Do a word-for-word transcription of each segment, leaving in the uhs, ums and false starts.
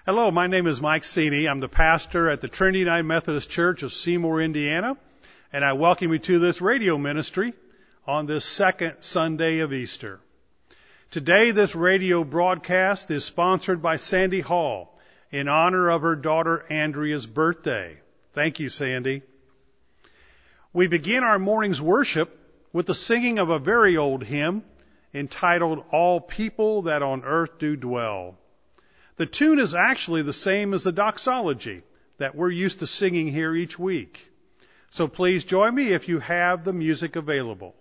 Hello, my name is Mike Sini. I'm the pastor at the Trinity United Methodist Church of Seymour, Indiana, and I welcome you to this radio ministry on this second Sunday of Easter. Today, this radio broadcast is sponsored by Sandy Hall in honor of her daughter Andrea's birthday. Thank you, Sandy. We begin our morning's worship with the singing of a very old hymn entitled, "All People That on Earth Do Dwell." The tune is actually the same as the doxology that we're used to singing here each week. So please join me if you have the music available.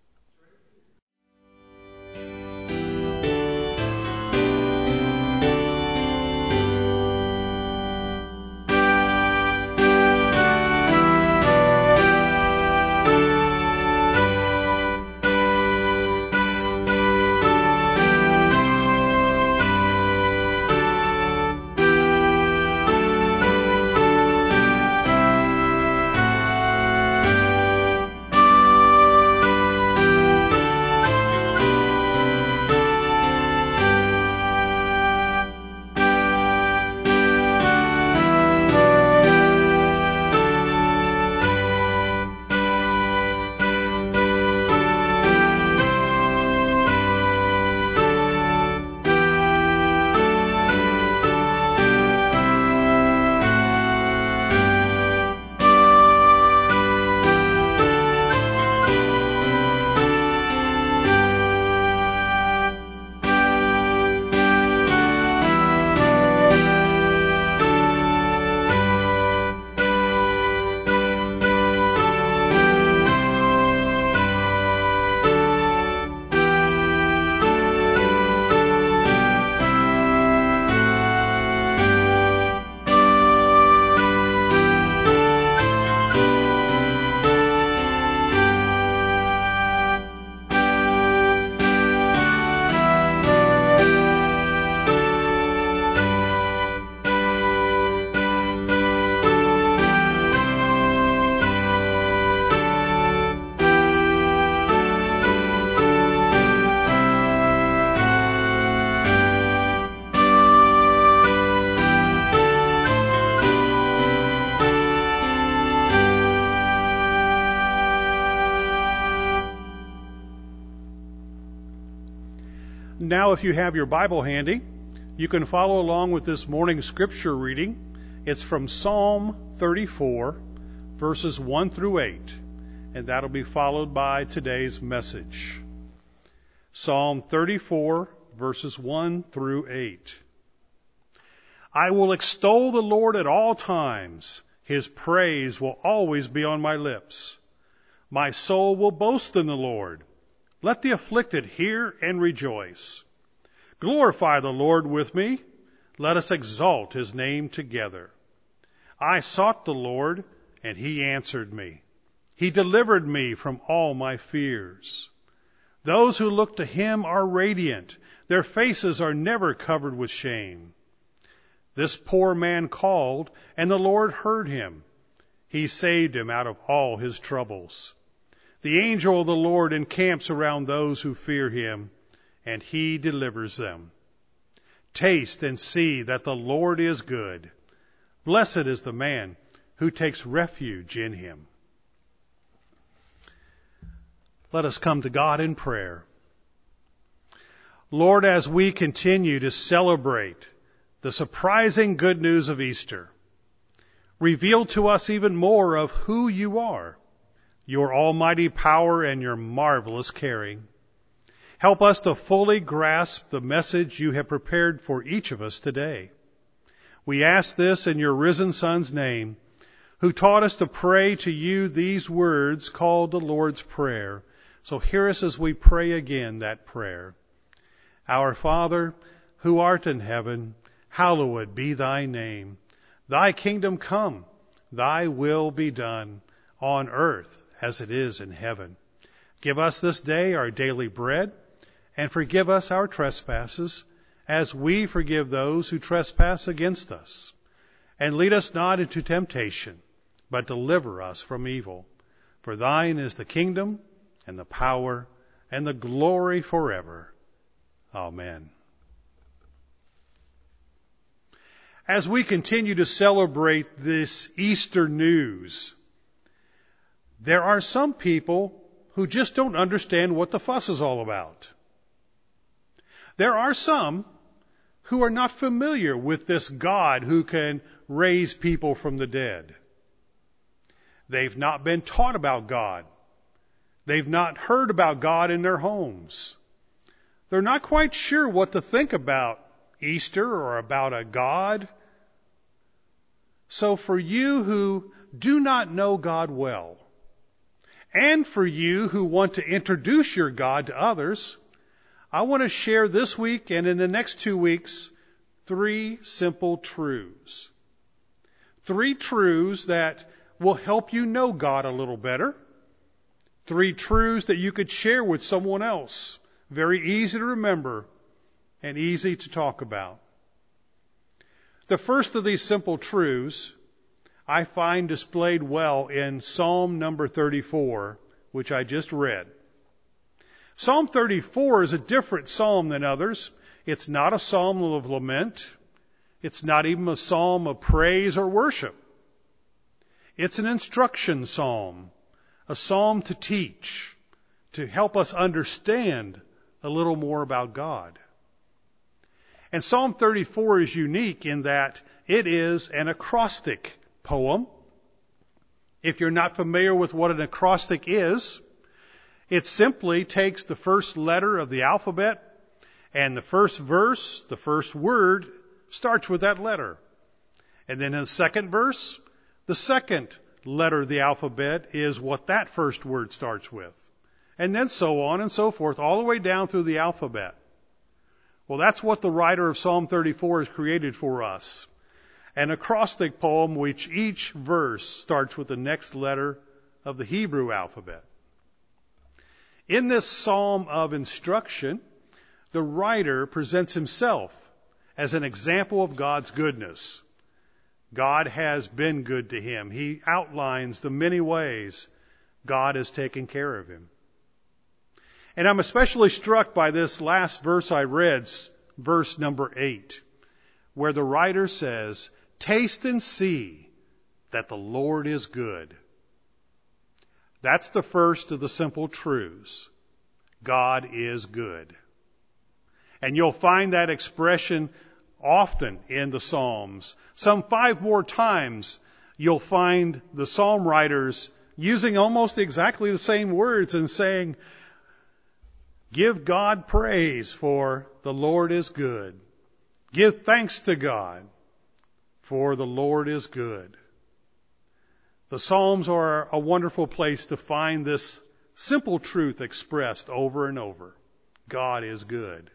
Now, if you have your Bible handy, you can follow along with this morning's scripture reading. It's from Psalm thirty-four, verses one through eight, and that'll be followed by today's message. Psalm thirty-four, verses one through eight. I will extol the Lord at all times. His praise will always be on my lips. My soul will boast in the Lord. Let the afflicted hear and rejoice. Glorify the Lord with me. Let us exalt his name together. I sought the Lord, and he answered me. He delivered me from all my fears. Those who look to him are radiant. Their faces are never covered with shame. This poor man called, and the Lord heard him. He saved him out of all his troubles. The angel of the Lord encamps around those who fear him, and he delivers them. Taste and see that the Lord is good. Blessed is the man who takes refuge in him. Let us come to God in prayer. Lord, as we continue to celebrate the surprising good news of Easter, reveal to us even more of who you are, your almighty power and your marvelous caring. Help us to fully grasp the message you have prepared for each of us today. We ask this in your risen Son's name, who taught us to pray to you these words called the Lord's Prayer. So hear us as we pray again that prayer. Our Father, who art in heaven, hallowed be thy name. Thy kingdom come, thy will be done, on earth as it is in heaven. Give us this day our daily bread, and forgive us our trespasses, as we forgive those who trespass against us. And lead us not into temptation, but deliver us from evil. For thine is the kingdom, and the power, and the glory forever. Amen. As we continue to celebrate this Easter news, there are some people who just don't understand what the fuss is all about. There are some who are not familiar with this God who can raise people from the dead. They've not been taught about God. They've not heard about God in their homes. They're not quite sure what to think about Easter or about a God. So for you who do not know God well, and for you who want to introduce your God to others, I want to share this week and in the next two weeks three simple truths. Three truths that will help you know God a little better. Three truths that you could share with someone else. Very easy to remember and easy to talk about. The first of these simple truths I find displayed well in Psalm number thirty-four, which I just read. Psalm thirty-four is a different psalm than others. It's not a psalm of lament. It's not even a psalm of praise or worship. It's an instruction psalm, a psalm to teach, to help us understand a little more about God. And Psalm thirty-four is unique in that it is an acrostic poem. If you're not familiar with what an acrostic is, it simply takes the first letter of the alphabet, and the first verse, the first word, starts with that letter. And then in the second verse, the second letter of the alphabet is what that first word starts with. And then so on and so forth, all the way down through the alphabet. Well, that's what the writer of Psalm thirty-four has created for us. An acrostic poem which each verse starts with the next letter of the Hebrew alphabet. In this psalm of instruction, the writer presents himself as an example of God's goodness. God has been good to him. He outlines the many ways God has taken care of him. And I'm especially struck by this last verse I read, verse number eight, where the writer says, "Taste and see that the Lord is good." That's the first of the simple truths. God is good. And you'll find that expression often in the Psalms. Some five more times you'll find the psalm writers using almost exactly the same words and saying, give God praise, for the Lord is good. Give thanks to God, for the Lord is good. The Psalms are a wonderful place to find this simple truth expressed over and over. God is good.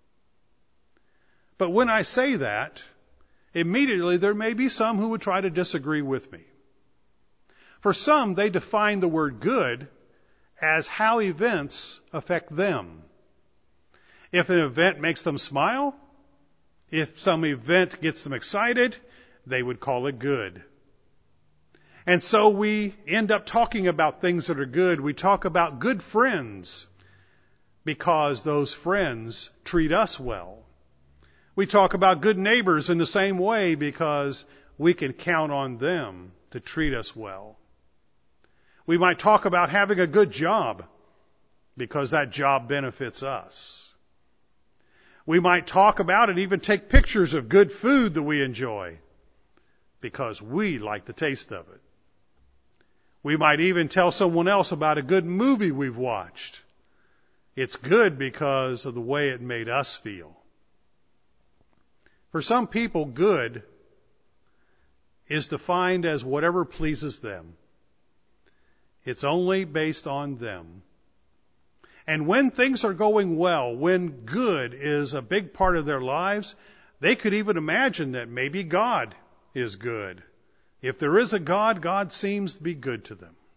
But when I say that, immediately there may be some who would try to disagree with me. For some, they define the word good as how events affect them. If an event makes them smile, if some event gets them excited, they would call it good. And so we end up talking about things that are good. We talk about good friends because those friends treat us well. We talk about good neighbors in the same way because we can count on them to treat us well. We might talk about having a good job because that job benefits us. We might talk about and even take pictures of good food that we enjoy because we like the taste of it. We might even tell someone else about a good movie we've watched. It's good because of the way it made us feel. For some people, good is defined as whatever pleases them. It's only based on them. And when things are going well, when good is a big part of their lives, they could even imagine that maybe God is good. If there is a God, God seems to be good to them.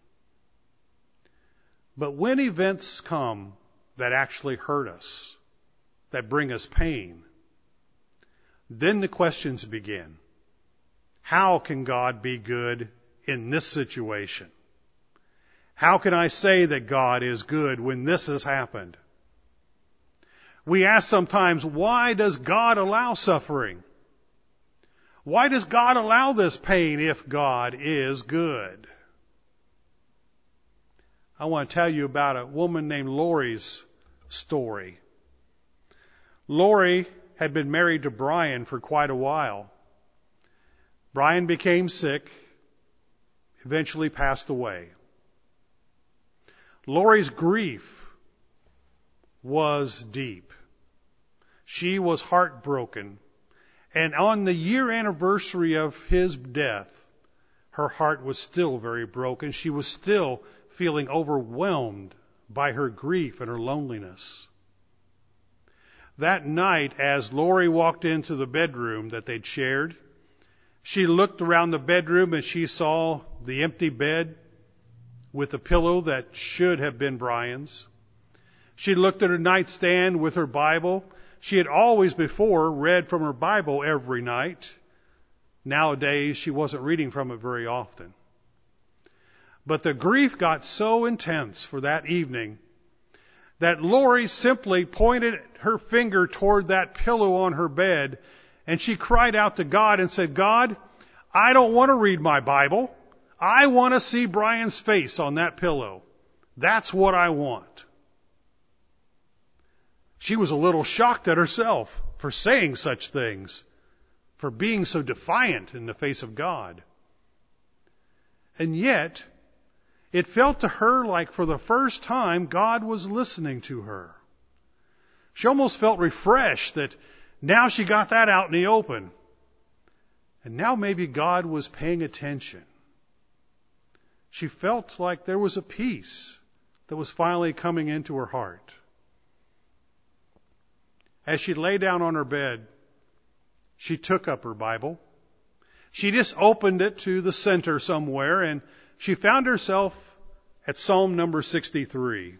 But when events come that actually hurt us, that bring us pain, then the questions begin. How can God be good in this situation? How can I say that God is good when this has happened? We ask sometimes, why does God allow suffering? Why does God allow this pain if God is good? I want to tell you about a woman named Lori's story. Lori had been married to Brian for quite a while. Brian became sick, eventually passed away. Lori's grief was deep. She was heartbroken. And on the year anniversary of his death, her heart was still very broken. She was still feeling overwhelmed by her grief and her loneliness. That night, as Lori walked into the bedroom that they'd shared, she looked around the bedroom and she saw the empty bed with a pillow that should have been Brian's. She looked at her nightstand with her Bible. She had always before read from her Bible every night. Nowadays, she wasn't reading from it very often. But the grief got so intense for that evening that Lori simply pointed her finger toward that pillow on her bed, and she cried out to God and said, God, I don't want to read my Bible. I want to see Brian's face on that pillow. That's what I want. She was a little shocked at herself for saying such things, for being so defiant in the face of God. And yet, it felt to her like for the first time God was listening to her. She almost felt refreshed that now she got that out in the open. And now maybe God was paying attention. She felt like there was a peace that was finally coming into her heart. As she lay down on her bed, she took up her Bible. She just opened it to the center somewhere, and she found herself at Psalm number sixty-three.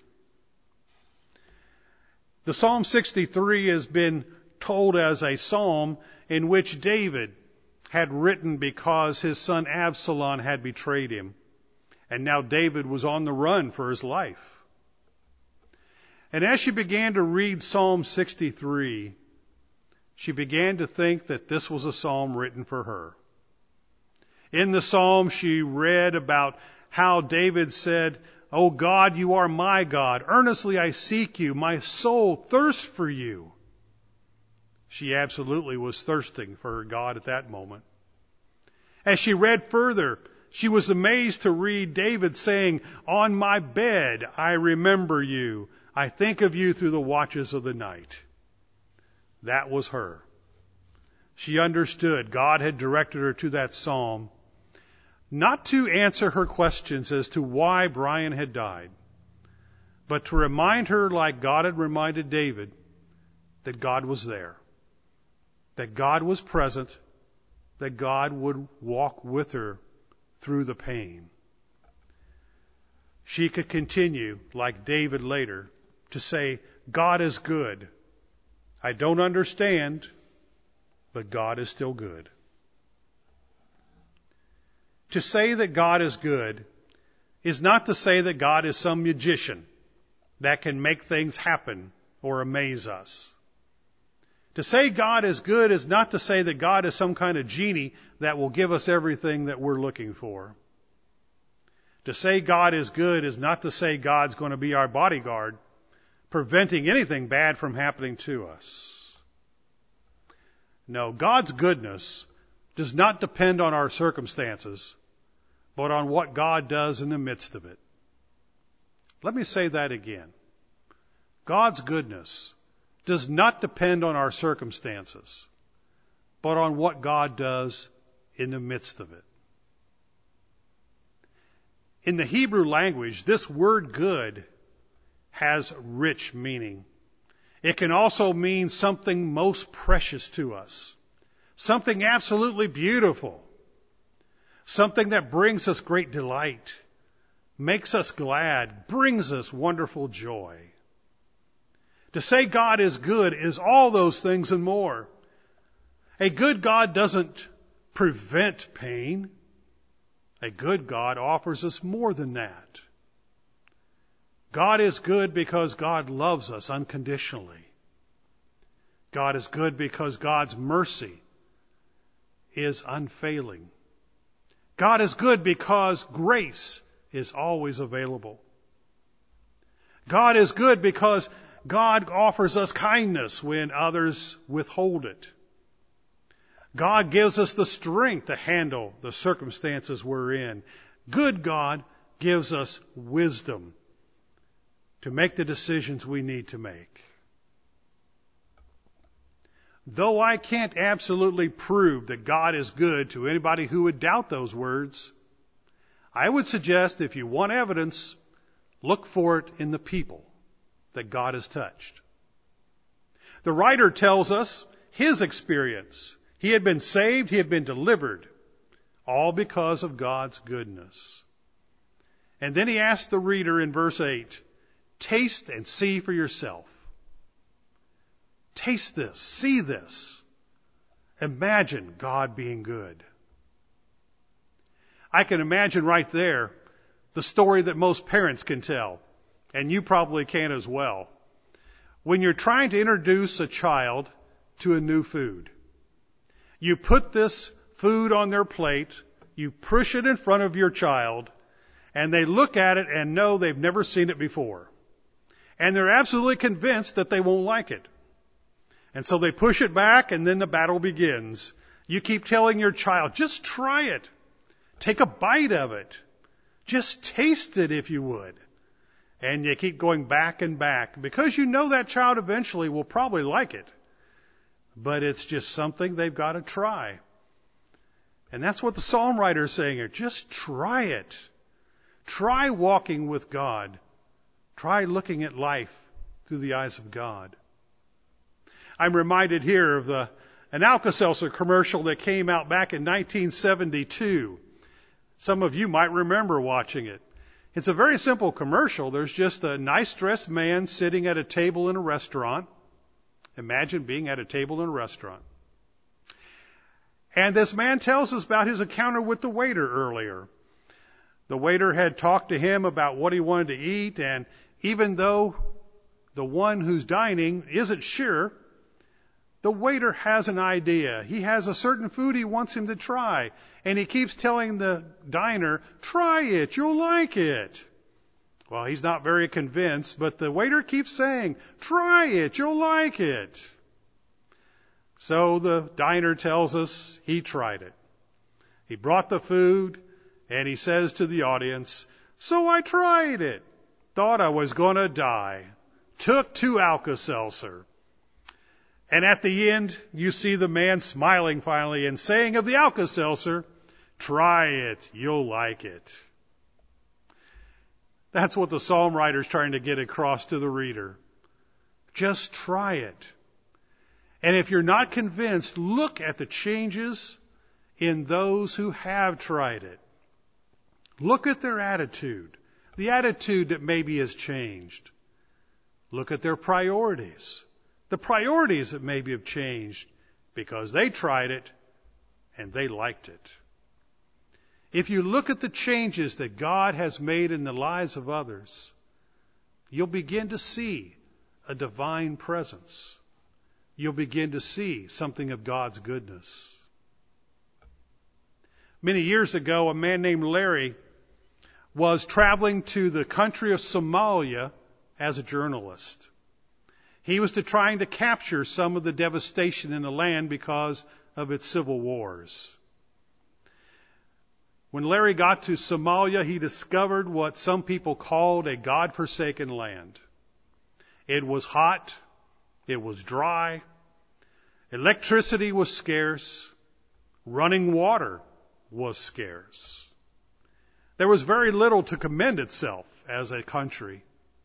The Psalm sixty-three has been told as a psalm in which David had written because his son Absalom had betrayed him. And now David was on the run for his life. And as she began to read Psalm sixty-three, she began to think that this was a psalm written for her. In the psalm, she read about how David said, "O God, you are my God. Earnestly I seek you. My soul thirsts for you." She absolutely was thirsting for her God at that moment. As she read further, she was amazed to read David saying, "On my bed I remember you. I think of you through the watches of the night." That was her. She understood God had directed her to that psalm, not to answer her questions as to why Brian had died, but to remind her, like God had reminded David, that God was there, that God was present, that God would walk with her through the pain. She could continue, like David later, to say, God is good. I don't understand, but God is still good. To say that God is good is not to say that God is some magician that can make things happen or amaze us. To say God is good is not to say that God is some kind of genie that will give us everything that we're looking for. To say God is good is not to say God's going to be our bodyguard, preventing anything bad from happening to us. No, God's goodness does not depend on our circumstances, but on what God does in the midst of it. Let me say that again. God's goodness does not depend on our circumstances, but on what God does in the midst of it. In the Hebrew language, this word good has rich meaning. It can also mean something most precious to us, something absolutely beautiful, something that brings us great delight, makes us glad, brings us wonderful joy. To say God is good is all those things and more. A good God doesn't prevent pain. A good God offers us more than that. God is good because God loves us unconditionally. God is good because God's mercy is unfailing. God is good because grace is always available. God is good because God offers us kindness when others withhold it. God gives us the strength to handle the circumstances we're in. Good God gives us wisdom to make the decisions we need to make. Though I can't absolutely prove that God is good to anybody who would doubt those words, I would suggest if you want evidence, look for it in the people that God has touched. The writer tells us his experience. He had been saved, he had been delivered, all because of God's goodness. And then he asked the reader in verse eight, taste and see for yourself. Taste this, see this. Imagine God being good. I can imagine right there the story that most parents can tell, and you probably can as well. When you're trying to introduce a child to a new food, you put this food on their plate, you push it in front of your child, and they look at it and know they've never seen it before. And they're absolutely convinced that they won't like it. And so they push it back, and then the battle begins. You keep telling your child, just try it. Take a bite of it. Just taste it if you would. And you keep going back and back because you know that child eventually will probably like it. But it's just something they've got to try. And that's what the psalm writer is saying here. Just try it. Try walking with God. Try looking at life through the eyes of God. I'm reminded here of the an Alka-Seltzer commercial that came out back in nineteen seventy-two. Some of you might remember watching it. It's a very simple commercial. There's just a nice dressed man sitting at a table in a restaurant. Imagine being at a table in a restaurant. And this man tells us about his encounter with the waiter earlier. The waiter had talked to him about what he wanted to eat, and even though the one who's dining isn't sure, the waiter has an idea. He has a certain food he wants him to try. And he keeps telling the diner, try it, you'll like it. Well, he's not very convinced, but the waiter keeps saying, try it, you'll like it. So the diner tells us he tried it. He brought the food, and he says to the audience, so I tried it. Thought I was going to die. Took two Alka-Seltzer. And at the end, you see the man smiling finally and saying of the Alka-Seltzer, try it, you'll like it. That's what the psalm writer is trying to get across to the reader. Just try it. And if you're not convinced, look at the changes in those who have tried it. Look at their attitude, the attitude that maybe has changed. Look at their priorities. The priorities that maybe have changed because they tried it and they liked it. If you look at the changes that God has made in the lives of others, you'll begin to see a divine presence. You'll begin to see something of God's goodness. Many years ago, a man named Larry was traveling to the country of Somalia as a journalist. He was to trying to capture some of the devastation in the land because of its civil wars. When Larry got to Somalia, he discovered what some people called a God-forsaken land. It was hot. It was dry. Electricity was scarce. Running water was scarce. There was very little to commend itself as a country.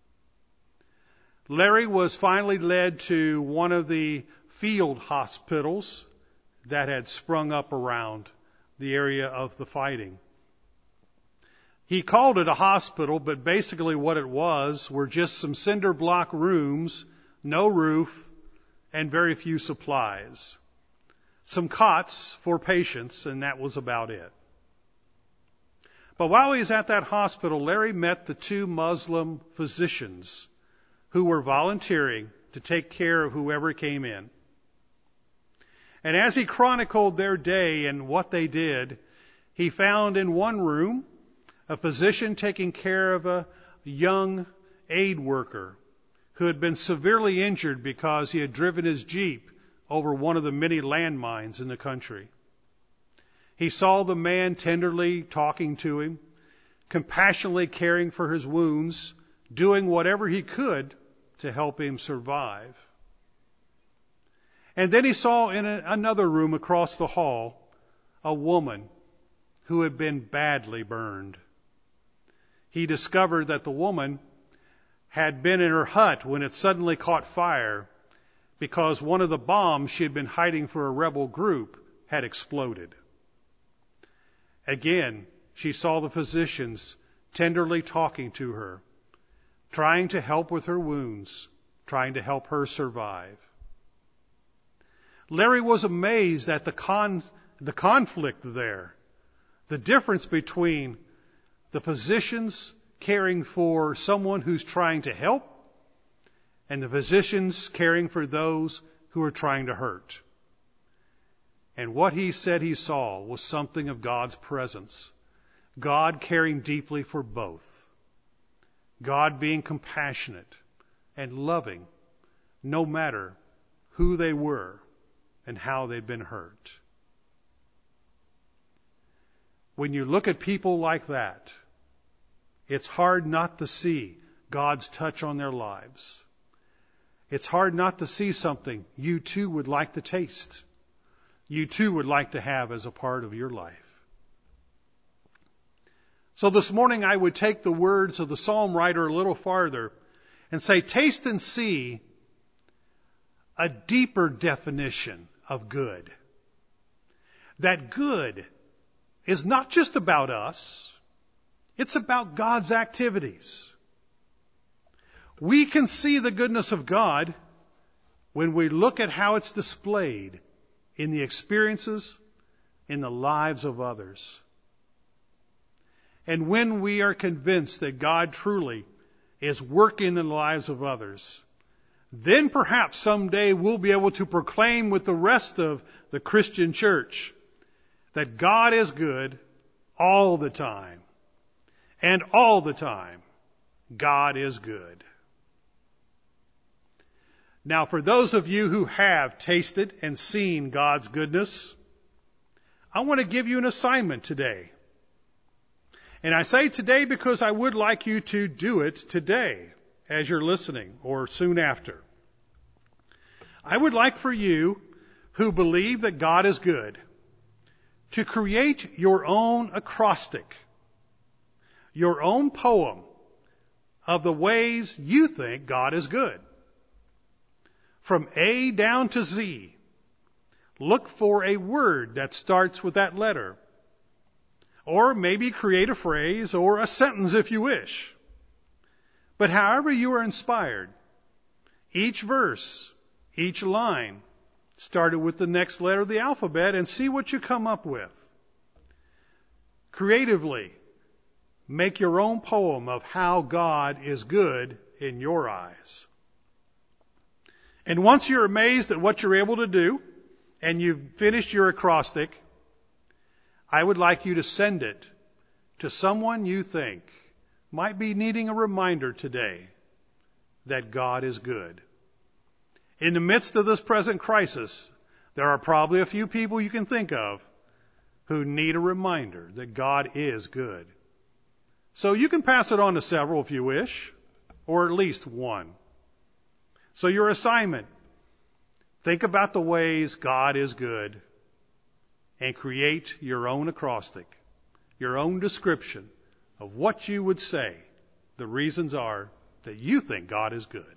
Larry was finally led to one of the field hospitals that had sprung up around the area of the fighting. He called it a hospital, but basically what it was were just some cinder block rooms, no roof, and very few supplies. Some cots for patients, and that was about it. But while he was at that hospital, Larry met the two Muslim physicians who were volunteering to take care of whoever came in. And as he chronicled their day and what they did, he found in one room a physician taking care of a young aid worker who had been severely injured because he had driven his Jeep over one of the many landmines in the country. He saw the man tenderly talking to him, compassionately caring for his wounds, doing whatever he could to help him survive. And then he saw in a, another room across the hall a woman who had been badly burned. He discovered that the woman had been in her hut when it suddenly caught fire because one of the bombs she had been hiding for a rebel group had exploded. Again, she saw the physicians tenderly talking to her, trying to help with her wounds, trying to help her survive. Larry was amazed at the con- the conflict there, the difference between the physicians caring for someone who's trying to help and the physicians caring for those who are trying to hurt. And what he said he saw was something of God's presence, God caring deeply for both, God being compassionate and loving no matter who they were and how they'd been hurt. When you look at people like that, it's hard not to see God's touch on their lives. It's hard not to see something you too would like to taste, you too would like to have as a part of your life. So this morning I would take the words of the psalm writer a little farther and say, taste and see a deeper definition of good. That good is not just about us, it's about God's activities. We can see the goodness of God when we look at how it's displayed in the experiences, in the lives of others. And when we are convinced that God truly is working in the lives of others, then perhaps someday we'll be able to proclaim with the rest of the Christian church that God is good all the time. And all the time, God is good. Now, for those of you who have tasted and seen God's goodness, I want to give you an assignment today. And I say today because I would like you to do it today as you're listening or soon after. I would like for you who believe that God is good to create your own acrostic, your own poem of the ways you think God is good. From A down to Z, look for a word that starts with that letter. Or maybe create a phrase or a sentence if you wish. But however you are inspired, each verse, each line, started with the next letter of the alphabet and see what you come up with. Creatively, make your own poem of how God is good in your eyes. And once you're amazed at what you're able to do, and you've finished your acrostic, I would like you to send it to someone you think might be needing a reminder today that God is good. In the midst of this present crisis, there are probably a few people you can think of who need a reminder that God is good. So you can pass it on to several if you wish, or at least one. So your assignment, think about the ways God is good and create your own acrostic, your own description of what you would say the reasons are that you think God is good.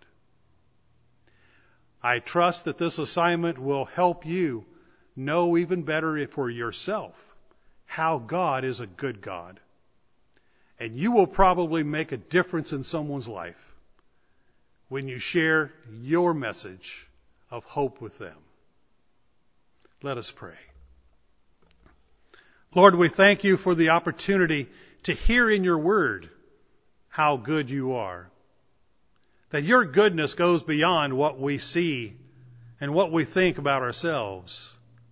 I trust that this assignment will help you know even better for yourself how God is a good God. And you will probably make a difference in someone's life when you share your message of hope with them. Let us pray. Lord, we thank you for the opportunity to hear in your word how good you are. That your goodness goes beyond what we see and what we think about ourselves.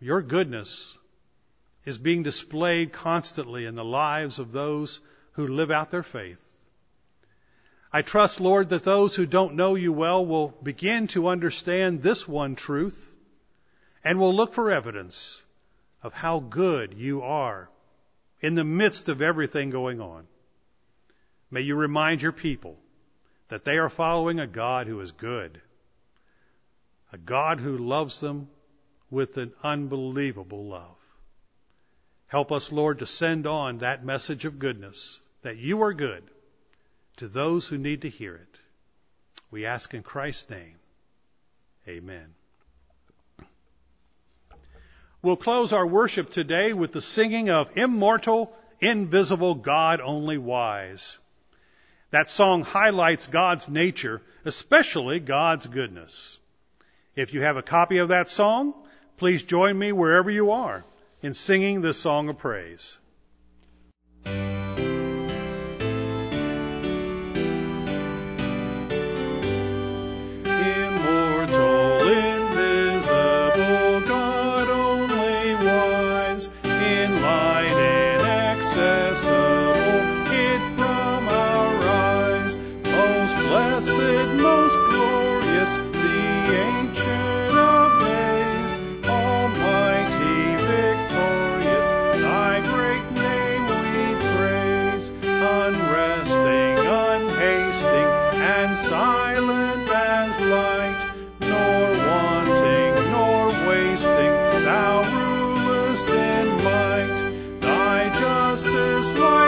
your goodness is being displayed constantly in the lives of those who live out their faith. I trust, Lord, that those who don't know you well will begin to understand this one truth and will look for evidence of how good you are in the midst of everything going on. May you remind your people that they are following a God who is good, a God who loves them with an unbelievable love. Help us, Lord, to send on that message of goodness, that you are good, to those who need to hear it. We ask in Christ's name. Amen. We'll close our worship today with the singing of Immortal, Invisible, God Only Wise. That song highlights God's nature, especially God's goodness. If you have a copy of that song, please join me wherever you are in singing this song of praise. Justice